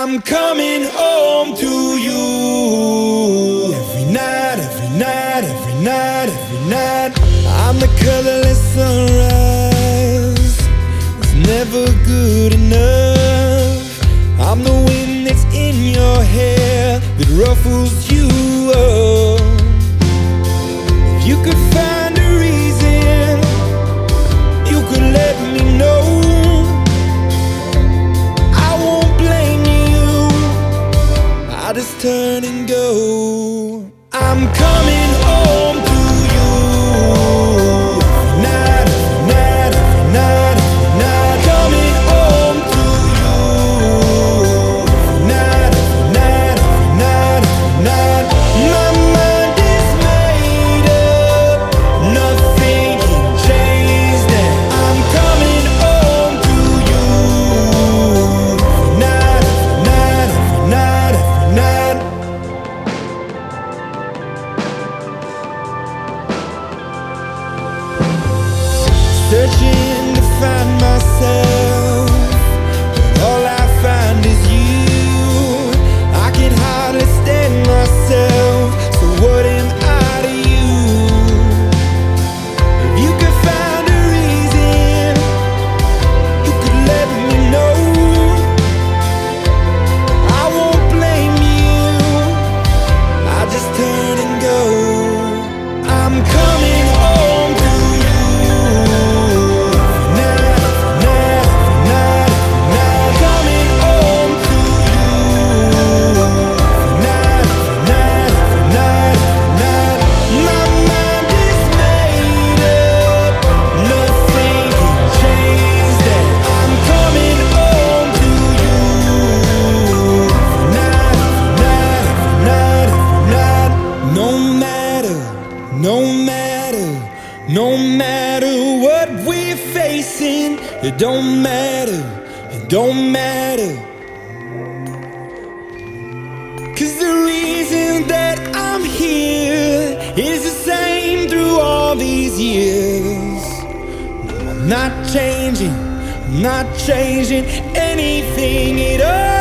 I'm coming home to you. Every night, every night, every night, every night. I'm the colorless sunrise, it's never good enough. I'm the wind that's in your hair that ruffles you up. If you could find a reason, you could let me know. I won't blame you, I'll just turn and go. I'm coming home to you. Every night, every night, every night, every night. Coming home to you. Every night, every night, every night, every night. My mind is made up, nothing can change that. I'm coming home to you. Every night, every night, every night, every night. Searching to find myself, but all I find is you. I can hardly stand myself, so what am I to you? If you could find a reason, you could let me know. I won't blame you, I'll just turn and go. I'm coming home to you. No matter what we're facing, it don't matter, it don't matter. 'Cause the reason that I'm here is the same through all these years. No, I'm not changing anything at all.